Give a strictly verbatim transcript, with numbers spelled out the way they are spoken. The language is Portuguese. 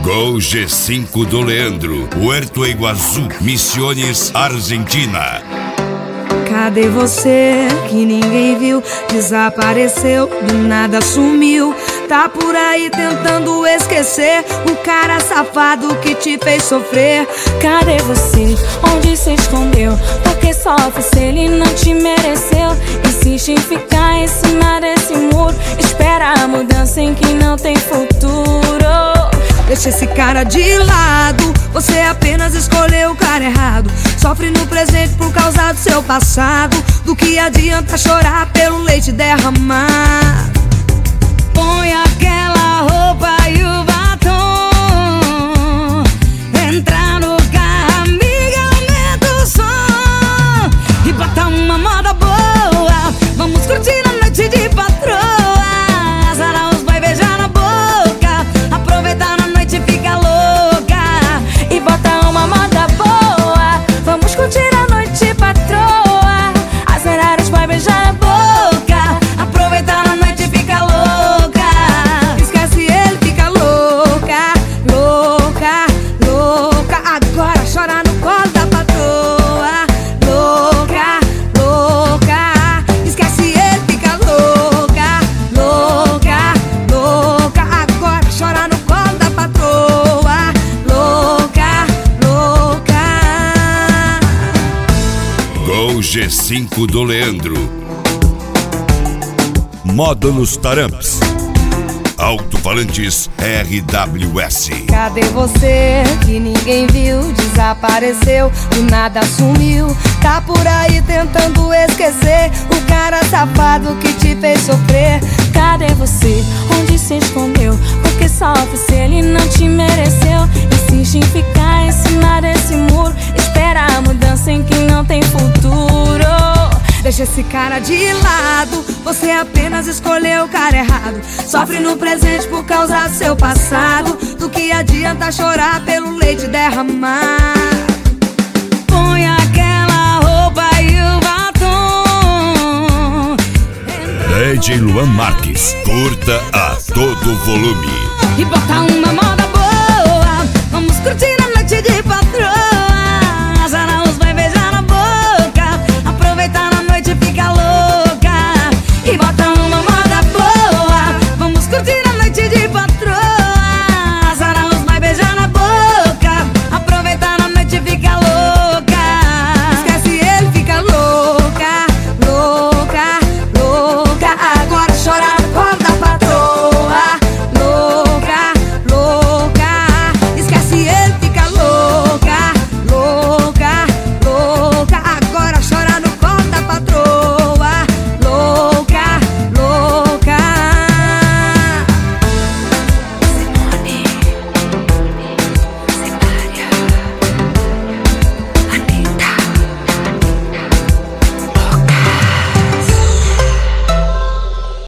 Gol G cinco do Leandro, Puerto Iguaçu, Misiones, Argentina. Cadê você que ninguém viu? Desapareceu, do nada sumiu. Tá por aí tentando esquecer o cara safado que te fez sofrer. Cadê você? Onde se escondeu? Porque sofre se ele não te mereceu. Insiste em ficar em cima desse muro. Espera a mudança em que não tem futuro. Deixa esse cara de lado, você apenas escolheu o cara errado. Sofre no presente por causa do seu passado. Do que adianta chorar pelo leite derramar? Põe aquela roupa e o batom, entra no carro, amiga, aumenta o som e bota uma moda boa. Vamos curtir a noite de patroa. Azar os vai beijar na boca, aproveitar na noite e fica louca e bota uma moda boa. Vamos curtir a noite, patroa. Azar os vai beijar na boca, aproveitar na noite e fica louca. Esquece ele, fica louca, louca, louca. Agora chora no colo da patroa. Louca, louca. Esquece ele, fica louca, louca, louca. Agora chora no colo da patroa. Louca, louca. Gol G cinco do Leandro. Módulos Taramps, Alto-falantes R W S. Cadê você que ninguém viu? Desapareceu, do nada sumiu. Tá por aí tentando esquecer o cara safado que te fez sofrer. Cadê você? Onde se escondeu? Porque sofre se ele não te mereceu. Insiste em ficar em cima desse muro. Espera a mudança em que não tem futuro. Deixa esse cara de lado, você apenas escolheu o cara errado. Sofre no presente por causa do seu passado. Do que adianta chorar pelo leite derramar? Põe aquela roupa e o batom, D J Luan Marques, curta a todo volume e bota uma moda boa. Vamos curtir